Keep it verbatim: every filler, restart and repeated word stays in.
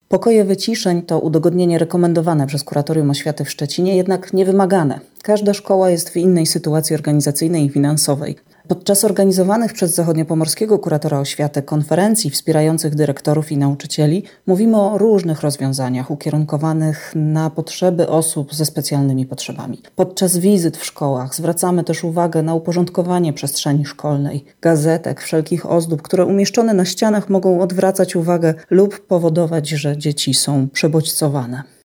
Pokoje wyciszeń to udogodnienie rekomendowane przez Kuratorium Oświaty w Szczecinie, jednak niewymagane. Każda szkoła jest w innej sytuacji organizacyjnej i finansowej. Podczas organizowanych przez Zachodniopomorskiego Kuratora Oświaty konferencji wspierających dyrektorów i nauczycieli mówimy o różnych rozwiązaniach ukierunkowanych na potrzeby osób ze specjalnymi potrzebami. Podczas wizyt w szkołach zwracamy też uwagę na uporządkowanie przestrzeni szkolnej, gazetek, wszelkich ozdób, które umieszczone na ścianach mogą odwracać uwagę lub powodować, że dzieci są przebodźcowane.